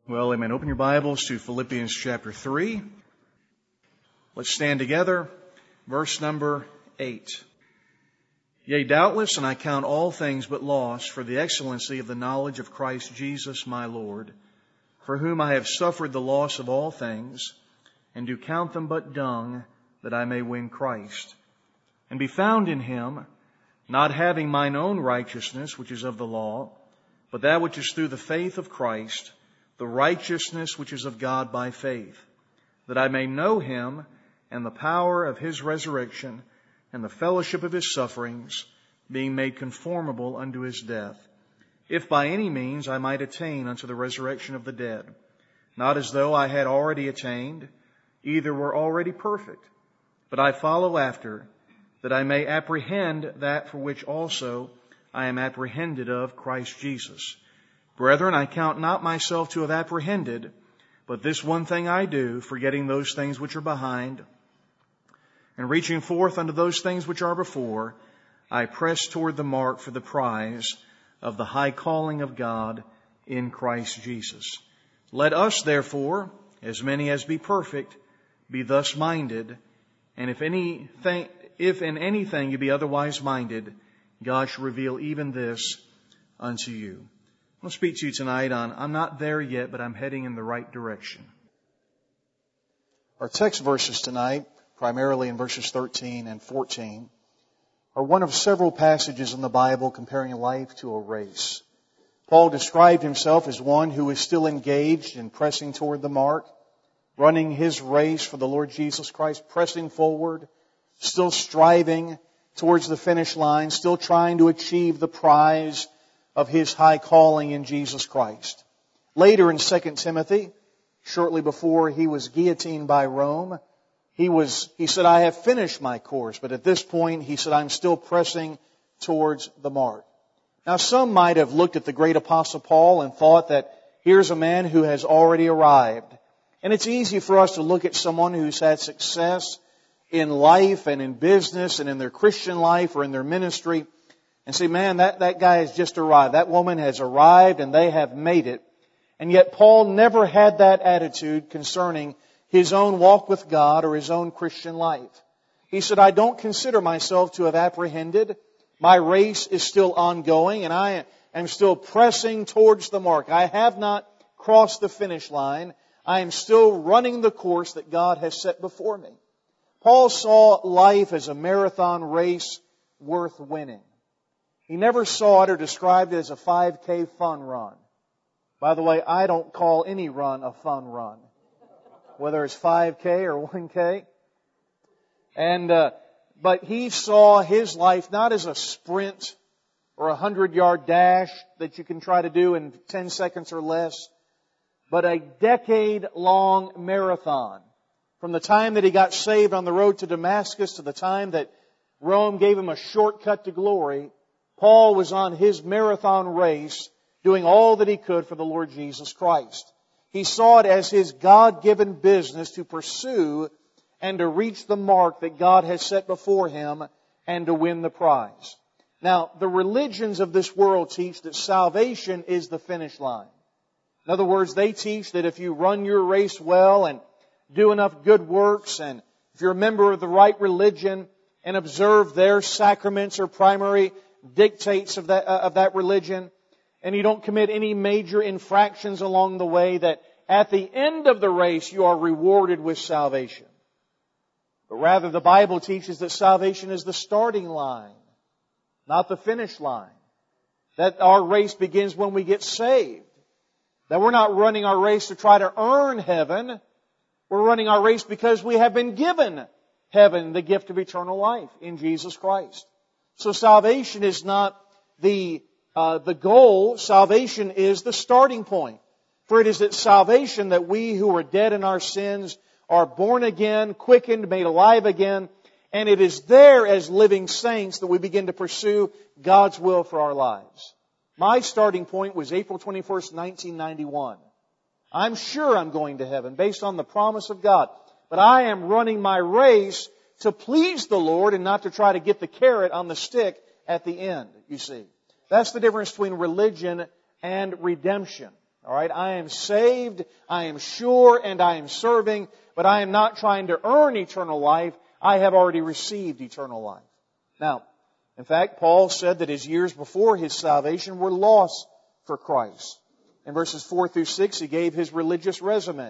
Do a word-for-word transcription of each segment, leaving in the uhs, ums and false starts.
Well, amen. Open your Bibles to Philippians chapter three. Let's stand together. Verse number eight. Yea, doubtless, and I count all things but loss for the excellency of the knowledge of Christ Jesus my Lord, for whom I have suffered the loss of all things, and do count them but dung, that I may win Christ, and be found in Him, not having mine own righteousness, which is of the law, but that which is through the faith of Christ, the righteousness which is of God by faith, that I may know Him and the power of His resurrection and the fellowship of His sufferings, being made conformable unto His death, if by any means I might attain unto the resurrection of the dead, not as though I had already attained, either were already perfect, but I follow after, that I may apprehend that for which also I am apprehended of Christ Jesus. Brethren, I count not myself to have apprehended, but this one thing I do, forgetting those things which are behind, and reaching forth unto those things which are before, I press toward the mark for the prize of the high calling of God in Christ Jesus. Let us, therefore, as many as be perfect, be thus minded, and if anything, if in anything you be otherwise minded, God shall reveal even this unto you. I want to speak to you tonight on, I'm not there yet, but I'm heading in the right direction. Our text verses tonight, primarily in verses thirteen and fourteen, are one of several passages in the Bible comparing life to a race. Paul described himself as one who is still engaged in pressing toward the mark, running his race for the Lord Jesus Christ, pressing forward, still striving towards the finish line, still trying to achieve the prize of his high calling in Jesus Christ. Later in Second Timothy, shortly before he was guillotined by Rome, he was, he said, I have finished my course. But at this point, he said, I'm still pressing towards the mark. Now, some might have looked at the great apostle Paul and thought that here's a man who has already arrived. And it's easy for us to look at someone who's had success in life and in business and in their Christian life or in their ministry and say, man, that, that guy has just arrived. That woman has arrived and they have made it. And yet Paul never had that attitude concerning his own walk with God or his own Christian life. He said, I don't consider myself to have apprehended. My race is still ongoing and I am still pressing towards the mark. I have not crossed the finish line. I am still running the course that God has set before me. Paul saw life as a marathon race worth winning. He never saw it or described it as a five K fun run. By the way, I don't call any run a fun run, whether it's five K or one K. And uh, but he saw his life not as a sprint or a hundred-yard dash that you can try to do in ten seconds or less, but a decade-long marathon. From the time that he got saved on the road to Damascus to the time that Rome gave him a shortcut to glory, Paul was on his marathon race doing all that he could for the Lord Jesus Christ. He saw it as his God-given business to pursue and to reach the mark that God has set before him and to win the prize. Now, the religions of this world teach that salvation is the finish line. In other words, they teach that if you run your race well and do enough good works, and if you're a member of the right religion and observe their sacraments or primary dictates of that, uh, of that religion, and you don't commit any major infractions along the way, that at the end of the race you are rewarded with salvation. But rather the Bible teaches that salvation is the starting line, not the finish line. That our race begins when we get saved. That we're not running our race to try to earn heaven. We're running our race because we have been given heaven, the gift of eternal life in Jesus Christ. So salvation is not the uh, the goal. Salvation is the starting point. For it is at salvation that we who are dead in our sins are born again, quickened, made alive again. And it is there as living saints that we begin to pursue God's will for our lives. My starting point was April twenty-first, nineteen ninety-one. I'm sure I'm going to heaven based on the promise of God. But I am running my race to please the Lord and not to try to get the carrot on the stick at the end, you see. That's the difference between religion and redemption. All right, I am saved, I am sure, and I am serving, but I am not trying to earn eternal life. I have already received eternal life. Now, in fact, Paul said that his years before his salvation were lost for Christ. In verses four through six, he gave his religious resume.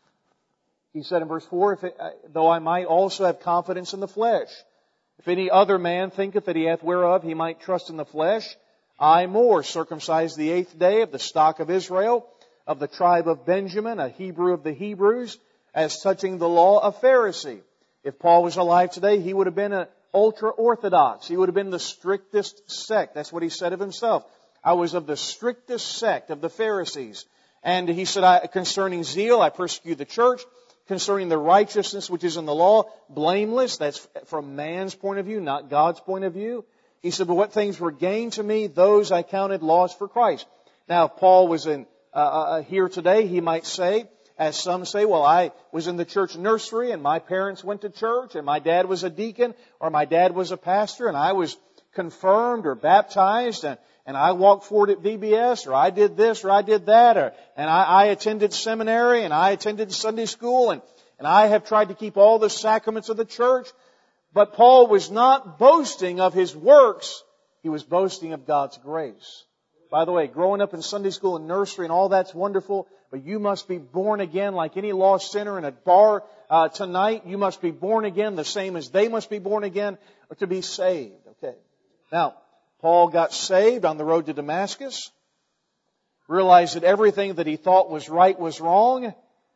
He said in verse four, if it, though I might also have confidence in the flesh, if any other man thinketh that he hath whereof he might trust in the flesh, I more, circumcised the eighth day of the stock of Israel, of the tribe of Benjamin, a Hebrew of the Hebrews, as touching the law, a Pharisee. If Paul was alive today, he would have been an ultra-Orthodox. He would have been the strictest sect. That's what he said of himself. I was of the strictest sect of the Pharisees. And he said, I, concerning zeal, I persecute the church. Concerning the righteousness which is in the law, blameless. That's from man's point of view, not God's point of view. He said, but what things were gained to me, those I counted loss for Christ. Now, if Paul was in, uh, uh, here today, he might say, as some say, well, I was in the church nursery and my parents went to church and my dad was a deacon or my dad was a pastor and I was confirmed or baptized and, and I walked forward at V B S or I did this or I did that or and I, I attended seminary and I attended Sunday school and, and I have tried to keep all the sacraments of the church. But Paul was not boasting of his works. He was boasting of God's grace. By the way, growing up in Sunday school and nursery and all that's wonderful, but you must be born again like any lost sinner in a bar uh, tonight. You must be born again the same as they must be born again to be saved. Okay. Now, Paul got saved on the road to Damascus, realized that everything that he thought was right was wrong,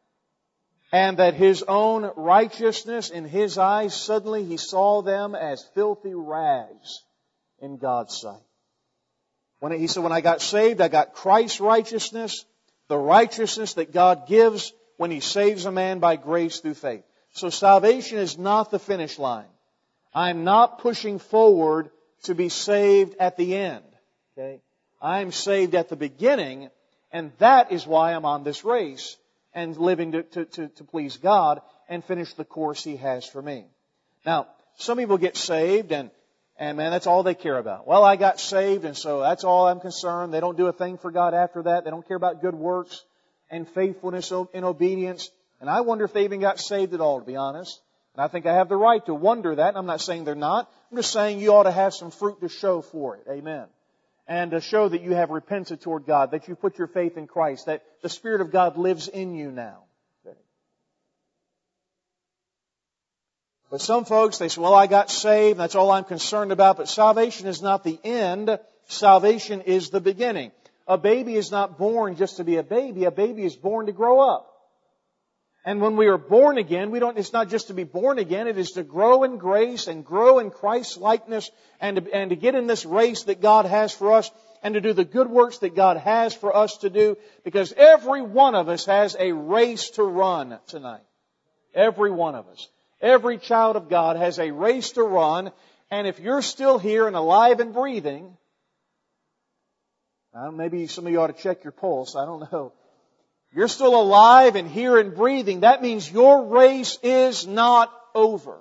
and that his own righteousness in his eyes, suddenly he saw them as filthy rags in God's sight. When he said, when I got saved, I got Christ's righteousness, the righteousness that God gives when He saves a man by grace through faith. So salvation is not the finish line. I'm not pushing forward to be saved at the end. Okay? I'm saved at the beginning, and that is why I'm on this race and living to, to, to, to please God and finish the course He has for me. Now, some people get saved and And man, that's all they care about. Well, I got saved and so that's all I'm concerned. They don't do a thing for God after that. They don't care about good works and faithfulness and obedience. And I wonder if they even got saved at all, to be honest. And I think I have the right to wonder that. And I'm not saying they're not. I'm just saying you ought to have some fruit to show for it. Amen. And to show that you have repented toward God, that you put your faith in Christ, that the Spirit of God lives in you now. But some folks, they say, well, I got saved, that's all I'm concerned about. But salvation is not the end. Salvation is the beginning. A baby is not born just to be a baby. A baby is born to grow up. And when we are born again, we don't, it's not just to be born again, it is to grow in grace and grow in Christ's likeness and to, and to get in this race that God has for us and to do the good works that God has for us to do. Because every one of us has a race to run tonight. Every one of us. Every child of God has a race to run, and if you're still here and alive and breathing, well, maybe some of you ought to check your pulse, I don't know. You're still alive and here and breathing, that means your race is not over.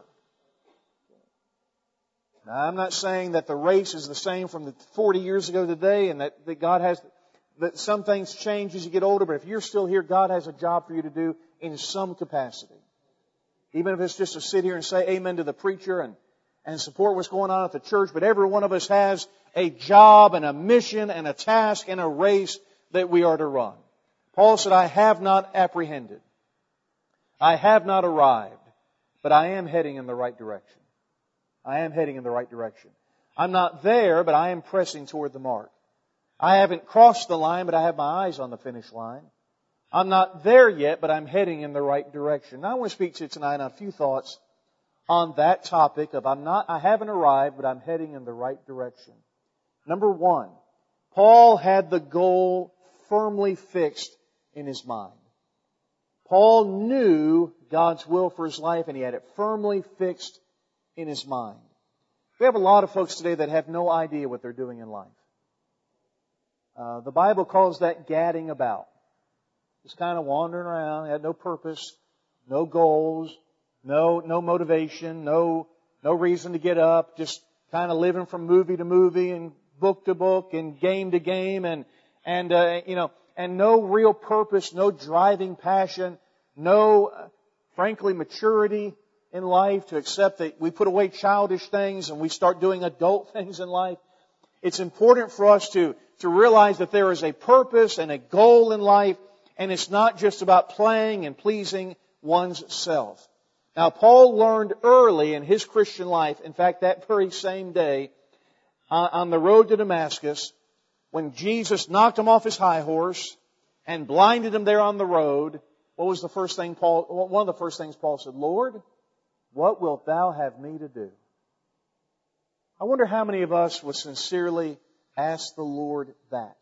Now, I'm not saying that the race is the same from the forty years ago today and that, that God has, that some things change as you get older, but if you're still here, God has a job for you to do in some capacity. Even if it's just to sit here and say amen to the preacher and, and support what's going on at the church. But every one of us has a job and a mission and a task and a race that we are to run. Paul said, I have not apprehended. I have not arrived. But I am heading in the right direction. I am heading in the right direction. I'm not there, but I am pressing toward the mark. I haven't crossed the line, but I have my eyes on the finish line. I'm not there yet, but I'm heading in the right direction. Now I want to speak to you tonight on a few thoughts on that topic of I'm not, I haven't arrived, but I'm heading in the right direction. Number one, Paul had the goal firmly fixed in his mind. Paul knew God's will for his life and he had it firmly fixed in his mind. We have a lot of folks today that have no idea what they're doing in life. Uh, the Bible calls that gadding about. Just kind of wandering around, had no purpose, no goals, no no motivation, no no reason to get up, just kind of living from movie to movie and book to book and game to game and and uh, you know and no real purpose, no driving passion, no, uh, frankly, maturity in life to accept that we put away childish things and we start doing adult things in life. It's important for us to, to realize that there is a purpose and a goal in life, and it's not just about playing and pleasing one's self. Now, Paul learned early in his Christian life, in fact, that very same day, uh, on the road to Damascus, when Jesus knocked him off his high horse and blinded him there on the road, what was the first thing Paul, one of the first things Paul said, Lord, what wilt Thou have me to do? I wonder how many of us would sincerely ask the Lord that.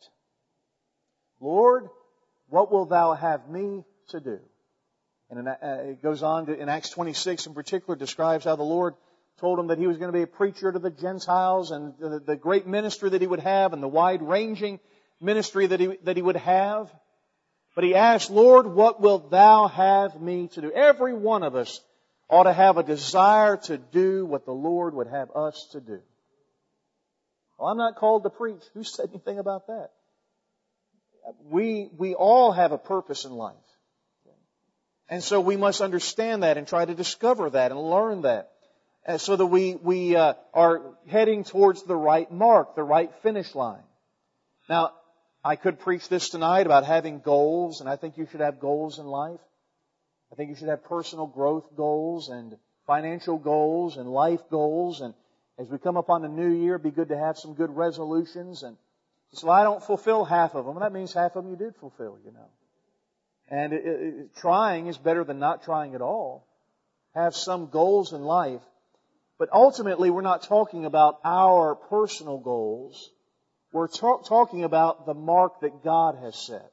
Lord, what wilt Thou have me to do? And it goes on to, in Acts twenty-six in particular, describes how the Lord told him that He was going to be a preacher to the Gentiles, and the, the great ministry that He would have and the wide-ranging ministry that He, that He would have. But he asked, Lord, what wilt Thou have me to do? Every one of us ought to have a desire to do what the Lord would have us to do. Well, I'm not called to preach. Who said anything about that? We, we all have a purpose in life. And so we must understand that and try to discover that and learn that, and so that we, we uh, are heading towards the right mark, the right finish line. Now, I could preach this tonight about having goals, and I think you should have goals in life. I think you should have personal growth goals and financial goals and life goals. And as we come upon the new year, it'd be good to have some good resolutions. And so I don't fulfill half of them. And that means half of them you did fulfill, you know. And it, it, trying is better than not trying at all. Have some goals in life. But ultimately, we're not talking about our personal goals. We're talk, talking about the mark that God has set.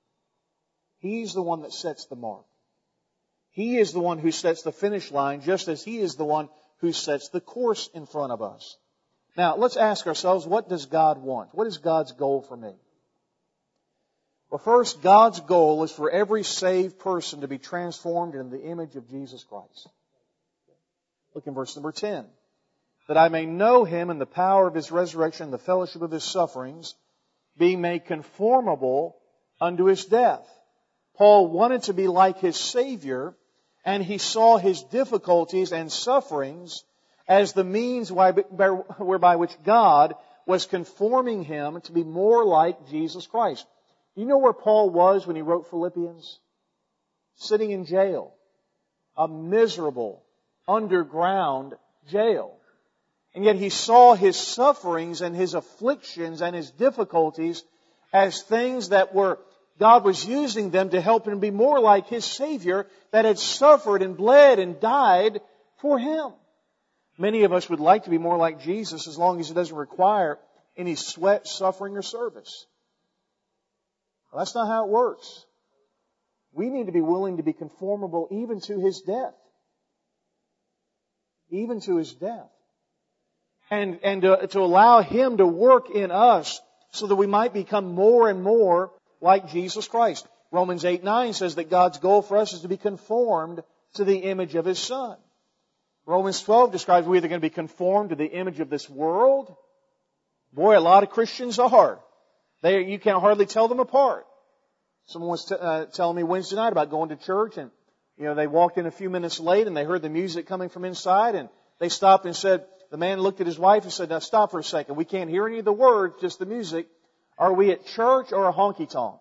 He's the one that sets the mark. He is the one who sets the finish line, just as He is the one who sets the course in front of us. Now, let's ask ourselves, what does God want? What is God's goal for me? Well, first, God's goal is for every saved person to be transformed into the image of Jesus Christ. Look in verse number ten. That I may know Him in the power of His resurrection and the fellowship of His sufferings, being made conformable unto His death. Paul wanted to be like his Savior, and he saw his difficulties and sufferings as the means whereby which God was conforming him to be more like Jesus Christ. You know where Paul was when he wrote Philippians? Sitting in jail. A miserable, underground jail. And yet he saw his sufferings and his afflictions and his difficulties as things that were, God was using them to help him be more like His Savior that had suffered and bled and died for him. Many of us would like to be more like Jesus as long as it doesn't require any sweat, suffering, or service. Well, that's not how it works. We need to be willing to be conformable even to His death. Even to His death. And, and to, to allow Him to work in us so that we might become more and more like Jesus Christ. Romans eight nine says that God's goal for us is to be conformed to the image of His Son. Romans twelve describes we're either going to be conformed to the image of this world. Boy, a lot of Christians are. They, you can't hardly tell them apart. Someone was t- uh, telling me Wednesday night about going to church, and you know they walked in a few minutes late and they heard the music coming from inside, and they stopped and said, the man looked at his wife and said, now stop for a second. We can't hear any of the words, just the music. Are we at church or a honky-tonk?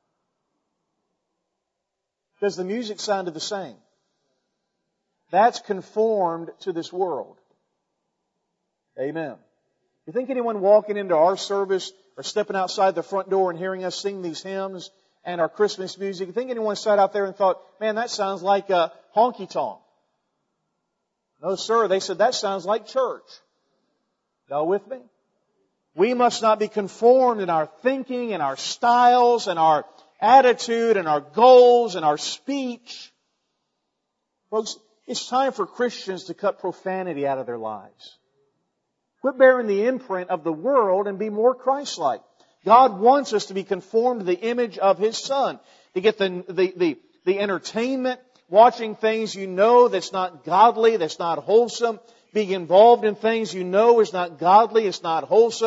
Because the music sounded the same. That's conformed to this world. Amen. You think anyone walking into our service or stepping outside the front door and hearing us sing these hymns and our Christmas music, you think anyone sat out there and thought, man, that sounds like a honky-tonk? No, sir. They said, that sounds like church. Y'all with me? We must not be conformed in our thinking and our styles and our attitude and our goals and our speech. Folks, it's time for Christians to cut profanity out of their lives. Quit bearing the imprint of the world and be more Christ-like. God wants us to be conformed to the image of His Son. To get the, the, the, the entertainment, watching things you know that's not godly, that's not wholesome, being involved in things you know is not godly, it's not wholesome,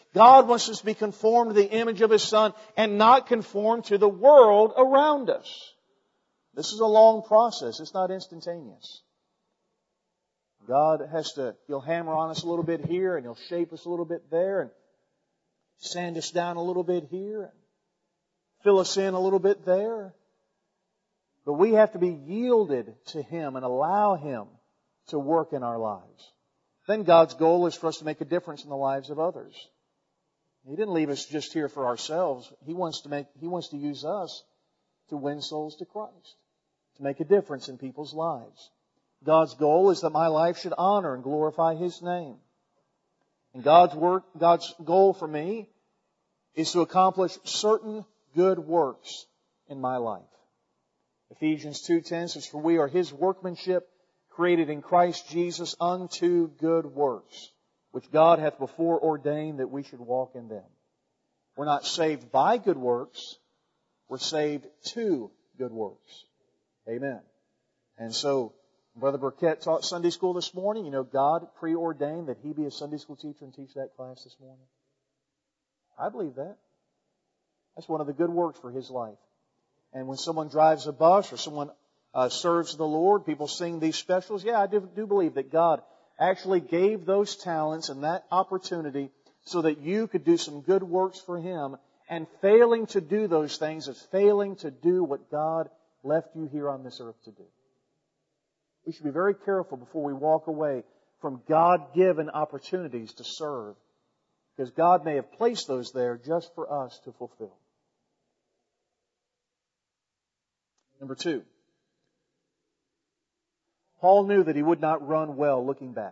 God wants us to be conformed to the image of His Son and not conformed to the world around us. This is a long process. It's not instantaneous. God has to, He'll hammer on us a little bit here, and He'll shape us a little bit there, and sand us down a little bit here, and fill us in a little bit there. But we have to be yielded to Him and allow Him to work in our lives. Then God's goal is for us to make a difference in the lives of others. He didn't leave us just here for ourselves. He wants to make, He wants to use us to win souls to Christ, to make a difference in people's lives. God's goal is that my life should honor and glorify His name. And God's work, God's goal for me is to accomplish certain good works in my life. Ephesians two ten says, "For we are His workmanship, created in Christ Jesus unto good works, which God hath before ordained that we should walk in them." We're not saved by good works. We're saved to good works. Amen. And so, Brother Burkett taught Sunday school this morning. You know, God preordained that he be a Sunday school teacher and teach that class this morning. I believe that. That's one of the good works for his life. And when someone drives a bus or someone uh, serves the Lord, people sing these specials. Yeah, I do, do believe that God actually gave those talents and that opportunity so that you could do some good works for Him. And failing to do those things is failing to do what God left you here on this earth to do. We should be very careful before we walk away from God-given opportunities to serve, because God may have placed those there just for us to fulfill. Number two, Paul knew that he would not run well looking back.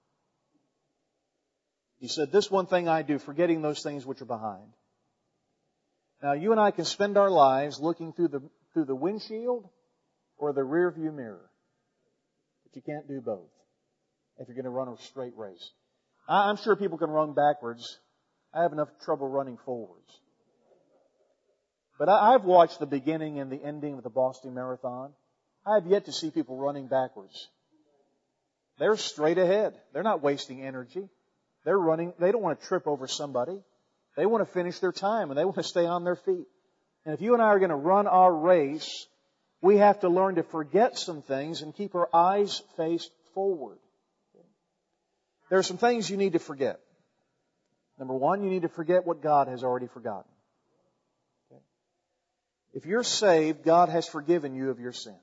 He said, "This one thing I do, forgetting those things which are behind." Now, you and I can spend our lives looking through the through the windshield or the rear view mirror. But you can't do both if you're going to run a straight race. I'm sure people can run backwards. I have enough trouble running forwards. But I've watched the beginning and the ending of the Boston Marathon. I have yet to see people running backwards. They're straight ahead. They're not wasting energy. They're running. They don't want to trip over somebody. They want to finish their time and they want to stay on their feet. And if you and I are going to run our race, we have to learn to forget some things and keep our eyes faced forward. There are some things you need to forget. Number one, you need to forget what God has already forgotten. Okay? If you're saved, God has forgiven you of your sins.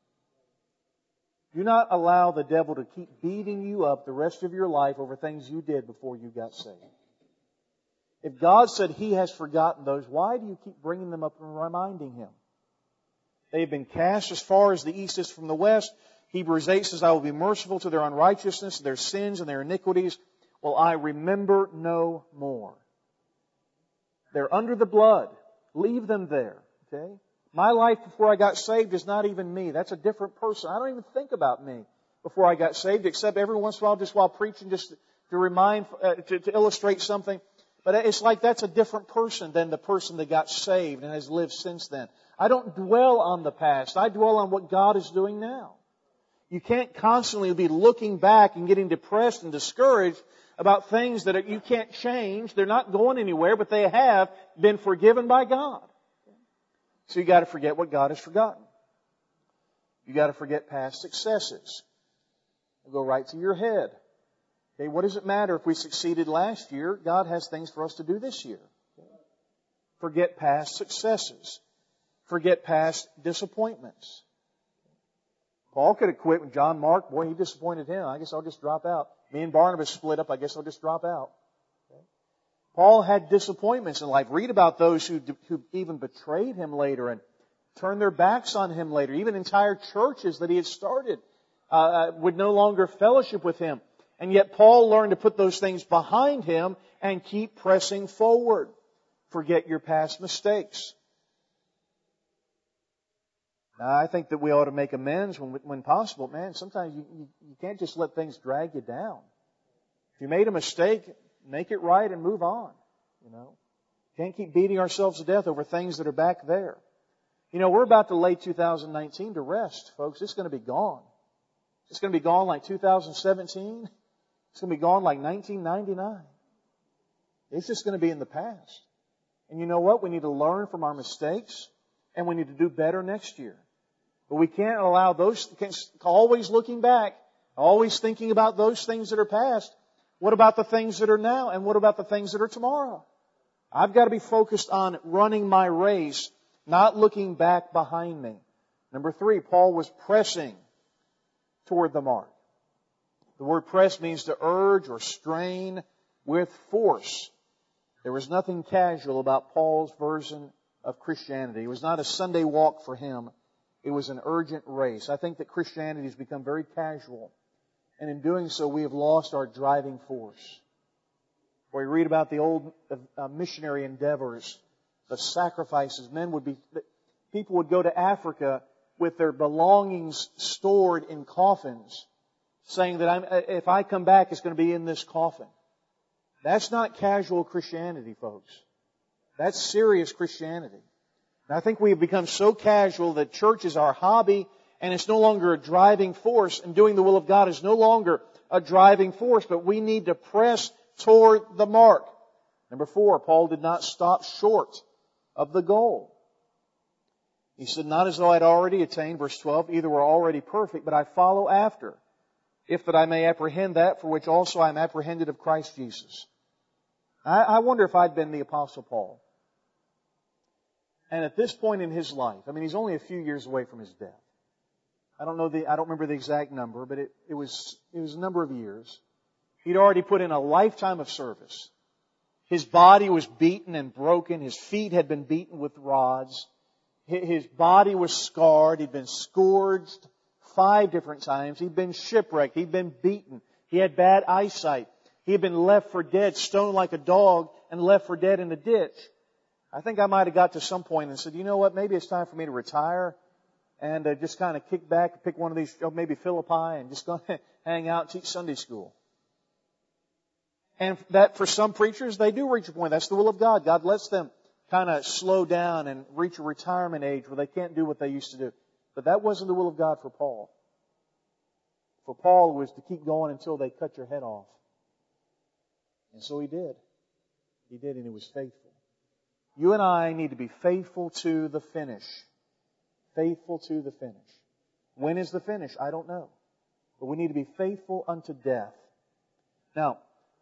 Do not allow the devil to keep beating you up the rest of your life over things you did before you got saved. If God said He has forgotten those, why do you keep bringing them up and reminding Him? They've been cast as far as the east is from the west. Hebrews eight says, "I will be merciful to their unrighteousness, their sins and their iniquities. Will I remember no more." They're under the blood. Leave them there. Okay? My life before I got saved is not even me. That's a different person. I don't even think about me before I got saved, except every once in a while, just while preaching, just to remind, uh, to, to illustrate something. But it's like that's a different person than the person that got saved and has lived since then. I don't dwell on the past. I dwell on what God is doing now. You can't constantly be looking back and getting depressed and discouraged about things that you can't change. They're not going anywhere, but they have been forgiven by God. So you got to forget what God has forgotten. You got to forget past successes. It'll go right to your head. Okay, what does it matter if we succeeded last year? God has things for us to do this year. Forget past successes. Forget past disappointments. Paul could have quit when John Mark, boy, he disappointed him. I guess I'll just drop out. Me and Barnabas split up. I guess I'll just drop out. Okay. Paul had disappointments in life. Read about those who, who even betrayed him later and turned their backs on him later. Even entire churches that he had started uh, would no longer fellowship with him. And yet Paul learned to put those things behind him and keep pressing forward. Forget your past mistakes. Now, I think that we ought to make amends when, when possible. Man, sometimes you, you, you can't just let things drag you down. If you made a mistake, make it right and move on. You know, can't keep beating ourselves to death over things that are back there. You know, we're about to lay two thousand nineteen to rest, folks. It's going to be gone. It's going to be gone like two thousand seventeen. It's going to be gone like nineteen ninety-nine. It's just going to be in the past. And you know what? We need to learn from our mistakes, and we need to do better next year. But we can't allow those, always looking back, always thinking about those things that are past. What about the things that are now? And what about the things that are tomorrow? I've got to be focused on running my race, not looking back behind me. Number three, Paul was pressing toward the mark. The word press means to urge or strain with force. There was nothing casual about Paul's version of Christianity. It was not a Sunday walk for him. It was an urgent race. I think that Christianity has become very casual. And in doing so, we have lost our driving force. Where we read about the old uh, missionary endeavors, the sacrifices. Men would be, people would go to Africa with their belongings stored in coffins, saying that I'm, if I come back, it's going to be in this coffin. That's not casual Christianity, folks. That's serious Christianity. And I think we have become so casual that church is our hobby, and it's no longer a driving force, and doing the will of God is no longer a driving force, but we need to press toward the mark. Number four, Paul did not stop short of the goal. He said, not as though I'd already attained, verse twelve, either were already perfect, but I follow after, if that I may apprehend that for which also I am apprehended of Christ Jesus. I, I wonder if I'd been the Apostle Paul. And at this point in his life, I mean, he's only a few years away from his death. I don't know the, I don't remember the exact number, but it, it was, it was a number of years. He'd already put in a lifetime of service. His body was beaten and broken. His feet had been beaten with rods. His body was scarred. He'd been scourged five different times. He'd been shipwrecked. He'd been beaten. He had bad eyesight. He had been left for dead, stoned like a dog, and left for dead in a ditch. I think I might have got to some point and said, you know what, maybe it's time for me to retire and uh, just kind of kick back, pick one of these, oh, maybe Philippi, and just go hang out and teach Sunday school. And that for some preachers, they do reach a point. That's the will of God. God lets them kind of slow down and reach a retirement age where they can't do what they used to do. But that wasn't the will of God for Paul. For Paul, it was to keep going until they cut your head off. And so he did. He did, and he was faithful. You and I need to be faithful to the finish. Faithful to the finish. When is the finish? I don't know. But we need to be faithful unto death. Now,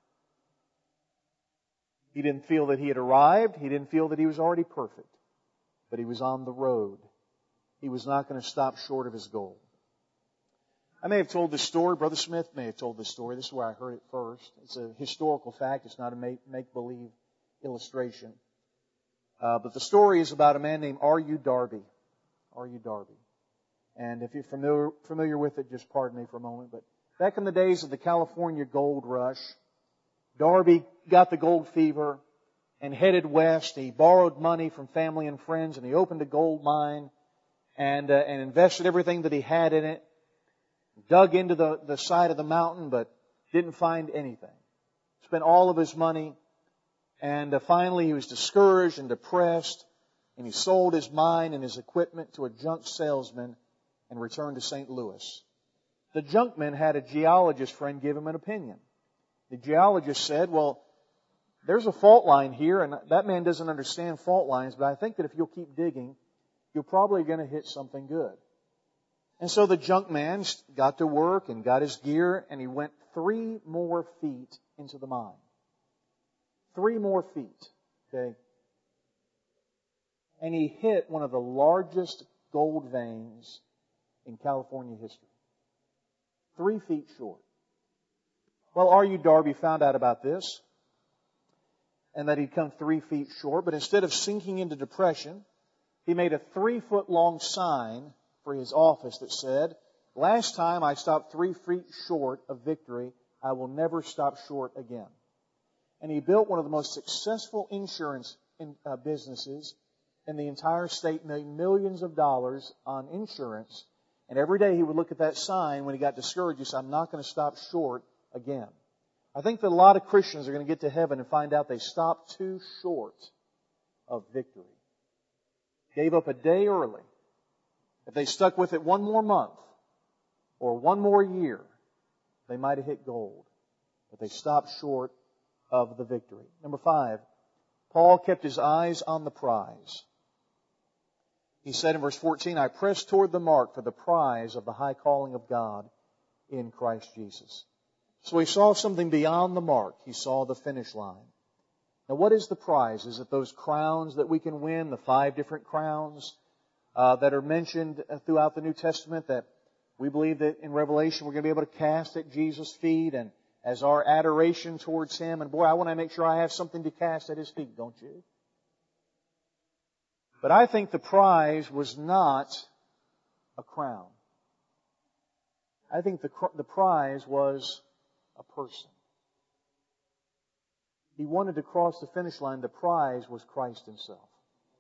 he didn't feel that he had arrived. He didn't feel that he was already perfect. But he was on the road. He was not going to stop short of his goal. I may have told this story. Brother Smith may have told this story. This is where I heard it first. It's a historical fact. It's not a make-believe illustration. Uh, but the story is about a man named R U Darby. R U Darby. And if you're familiar, familiar with it, just pardon me for a moment. But back in the days of the California gold rush, Darby got the gold fever and headed west. He borrowed money from family and friends, and he opened a gold mine and uh, and invested everything that he had in it. Dug into the, the side of the mountain, but didn't find anything. Spent all of his money. And uh, finally he was discouraged and depressed, and he sold his mine and his equipment to a junk salesman and returned to Saint Louis. The junkman had a geologist friend give him an opinion. The geologist said, well, there's a fault line here, and that man doesn't understand fault lines, but I think that if you'll keep digging, you're probably going to hit something good. And so the junk man got to work and got his gear, and he went three more feet into the mine. Three more feet, okay? And he hit one of the largest gold veins in California history. Three feet short. Well, R U Darby found out about this, and that he'd come three feet short, but instead of sinking into depression, he made a three-foot-long sign for his office that said, last time I stopped three feet short of victory, I will never stop short again. And he built one of the most successful insurance in, uh, businesses in the entire state, made millions of dollars on insurance. And every day he would look at that sign when he got discouraged. He said, I'm not going to stop short again. I think that a lot of Christians are going to get to heaven and find out they stopped too short of victory. Gave up a day early. If they stuck with it one more month or one more year, they might have hit gold. But they stopped short of the victory. Number five, Paul kept his eyes on the prize. He said in verse fourteen, I press toward the mark for the prize of the high calling of God in Christ Jesus. So he saw something beyond the mark. He saw the finish line. Now what is the prize? Is it those crowns that we can win, the five different crowns uh, that are mentioned throughout the New Testament that we believe that in Revelation we're going to be able to cast at Jesus' feet and as our adoration towards Him? And boy, I want to make sure I have something to cast at His feet, don't you? But I think the prize was not a crown. I think the, the prize was a person. He wanted to cross the finish line. The prize was Christ Himself.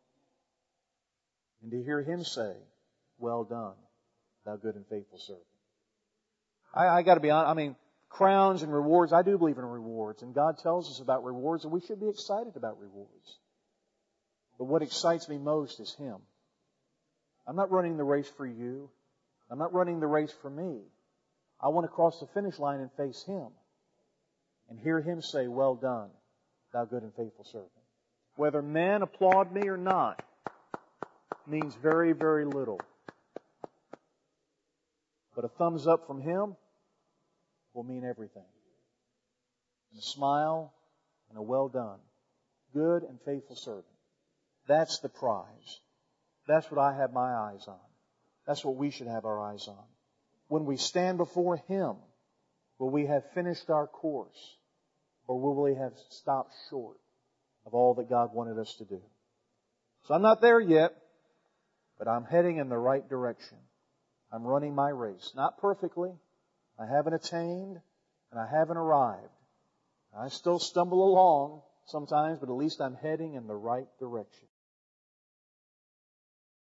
And to hear Him say, well done, thou good and faithful servant. I, I got to be honest, I mean, crowns and rewards, I do believe in rewards. And God tells us about rewards, and we should be excited about rewards. But what excites me most is Him. I'm not running the race for you. I'm not running the race for me. I want to cross the finish line and face Him and hear Him say, well done, thou good and faithful servant. Whether men applaud me or not means very, very little. But a thumbs up from Him will mean everything. And a smile and a well done, good and faithful servant. That's the prize. That's what I have my eyes on. That's what we should have our eyes on. When we stand before Him, will we have finished our course? Or will we have stopped short of all that God wanted us to do? So I'm not there yet, but I'm heading in the right direction. I'm running my race. Not perfectly. I haven't attained, and I haven't arrived. I still stumble along sometimes, but at least I'm heading in the right direction.